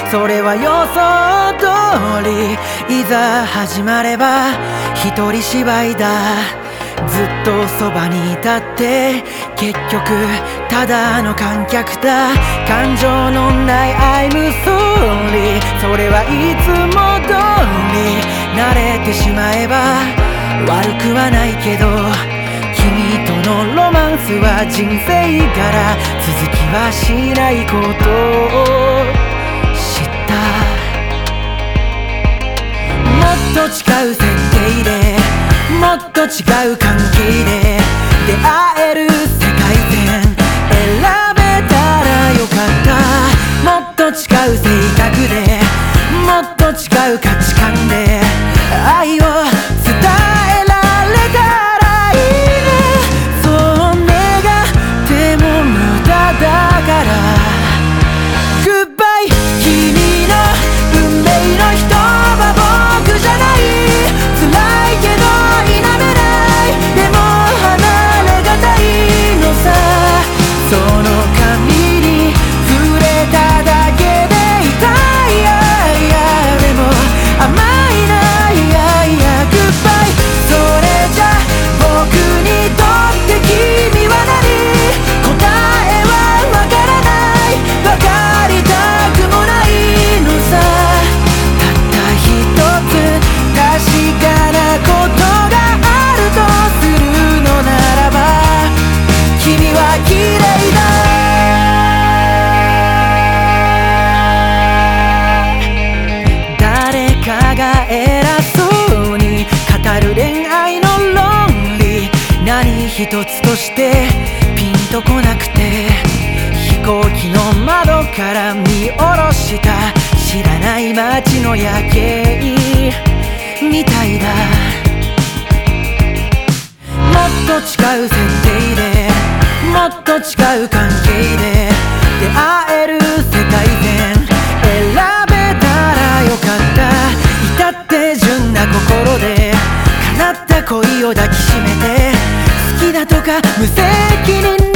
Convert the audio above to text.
それは予想通り、いざ始まれば一人芝居だ。ずっとそばにいたって結局ただの観客だ。感情のない I'm sorry、 それはいつも通り慣れてしまえば悪くはないけど、君とのロマンスは人生から続きはしないことを知った。もっと違う設定でもっと違う関係で出会える世界線選べたらよかった。もっと違う性格でもっと違う価値観で愛を伝えられたらいいね。そう願っても無駄だから。 Goodbye 君の運命の人は僕じゃない。辛いけど否めない、でも離れがたいのさ。その髪に触れただけで痛い、でも甘いな。Goodbye それじゃ僕にとって君は何。答えはわからない、わかりたくもないのさ。たった一つ確かなことがあるとするのならば、君は綺麗だ。誰かが偉そうに語る恋愛の論理、何一つとしてピンとこなくて、飛行機の窓から見下ろした知らない街の夜景みたいだ。もっと違う設定でもっと違う関係で出会える世界線選べたらよかった。至って純な心で叶った恋を抱きしめて、好きだとか無責任